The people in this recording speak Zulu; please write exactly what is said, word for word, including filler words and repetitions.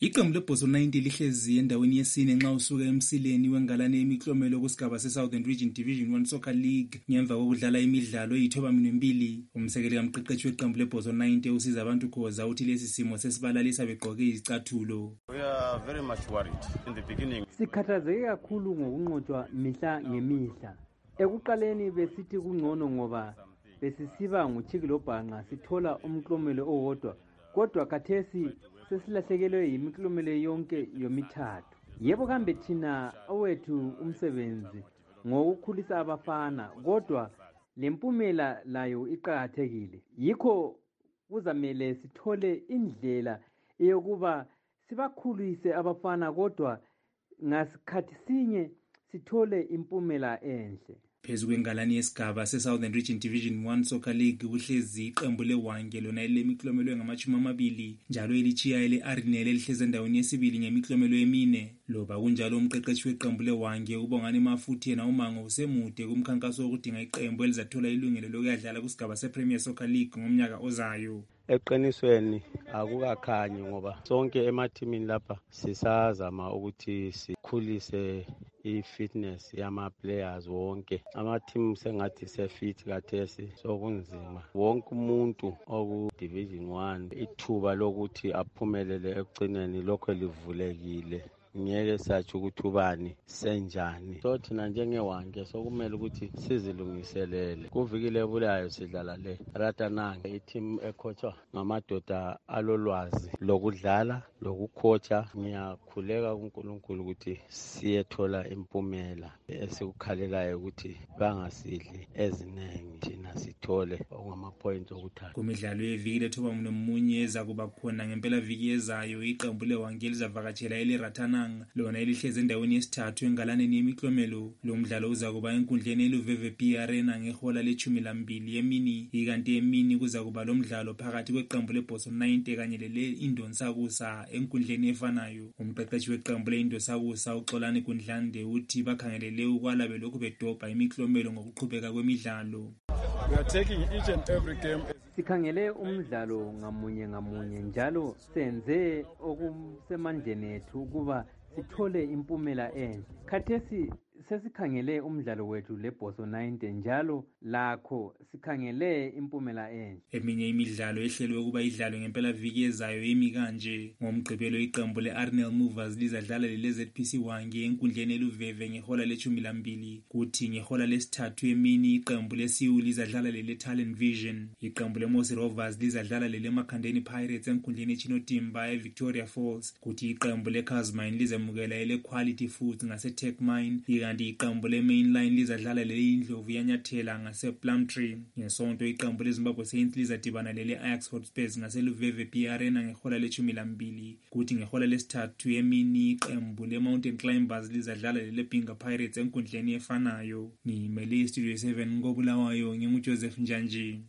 Iqembu leBoso ninety lihlezi endaweni yesine nxa usuka emsileni wengalane yemiklomelo kusigaba se-Southern Region Division one Soccer League ngemva kokudlala imidlalo eyithoba minwembili. Umsekeli kamqeqeshi weqembu leBoso ninety usiza abantu Khoza uthi lesi simo sesibalalisa begqoke izicathulo. We are very much worried in the beginning. Sikhathazeke kakhulu ngokunqotshwa mihla ngemihla. Ekuqaleni besithi kungcono ngoba besisiba nguchikilobhanqa sithola umklomelo owodwa, kodwa khathesi sesilahlekelwe yimiklomelo yonke yomithathu. Yebo kambe thina owethu umsebenzi ngokukhulisa abafana, kodwa lempumela layo iqhakathekile. Yikho kuzamele sithole indlela yokuba sibakhulise abafana, kodwa ngasikhathi sinye sithole impumela enhle. Phezu kwengalani yesigaba se-Southern Region Division one Soccer League kuhlezi iqembu leWange lona elilemiklomelo engamashumi amabili njalo elichiya ele-Arinel elihlezi endaweni yesibili ngemiklomelo emine. Loba kunjalo umqeqeshi weqembu leWange uBongani Mafuthi yena umango usemude kumkhankaso wokudinga iqembu elizathola ilungelo lokuyadlala kusigaba se-Premier Soccer League ngomnyaka ozayo. Eqinisweni akukakhanyi ngoba sonke emathimini lapha sisazama ukuthi sikhulise i-fitness yama-players wonke. Ama-team sengathi se-fit kathesi sokunzima. Wonke umuntu oku-Division one ithuba lokuthi aphumelele ekugcineni lokho livulekile. Ngeke sathi ukuthi ubani senjani. So thina njengeWange sokumele ukuthi sizilungiselele. Kuvikile ebulayo sidlala le Ratananga, i-team ekhochwa ngamadoda alolwazi lokudlala lokukhocha. Ngiyakhuleka kuNkulunkulu ukuthi siyethola impumela esikukhalelayo ukuthi bangasidli eziningi thina sithole okungama-point okuthatha. Kumidlalo yeviki lethoba nomunye ezakuba khona ngempela viki ezayo iqembu leWange lizavakatshela ele-Ratananga lona elihlezi endaweni yesithathu engalaneni yemiklomelo. Lo mdlalo uzakuba enkundleni eluVeve P Arena ngehola lechumi lambili yemini, ikanti emini kuzakuba lo mdlalo phakathi kweqembu leBoso ninety kanye lele-Indonsakusa enkundleni efanayo. Umqeqeshi weqembu le-Indonsakusa uXolani Gundlande uthi bakhangelele ukwala belokhu bedobha imiklomelo ngokuqhubeka kwemidlalo. We are taking each and every game. Sikhangele umdlalo ngamunye ngamunye njalo senze okusemandleni ethu ukuba sithole impumela enhle. Khathesi sesikhangele umdlalo wethu leBoso ninety njalo lakho sikhangele impumela enhle. Eminye imidlalo ehlelwe ukuba idlalwe ngempela viki ezayo emi kanje. Ngomgqibelo iqembu le-Arinel Movers lizadlala le-Z P C Wange enkundleni eluVeve ngehola lechumi lambili, kuthi ngehola lesithathu emini iqembu le-Siu lizadlala lele-Talent Vision. Iqembu le-Mosi Rovers lizadlala lele-Makhandeni Pirates enkundleni eChinotimba eVictoria Falls, kuthi iqembu le-Casmine lizamukela ele-Quality Foods ngase-Techmine, kanti iqembu le-Mainline lizadlala lele-Indlovu yanyathela ngase-Plumtree. Ngesonto iqembu leZimbabwe Saints lizadibana lele-Ajax Hotspurs ngaseluVeve P Arena ngehola lechumi lambili, kuthi ngehola lesithathu emini iqembu le-Mountain Climbers lizadlala lele-Binga Pirates enkundleni efanayo. Ngimele iStudio seven koBulawayo, nginguJoseph Njanji.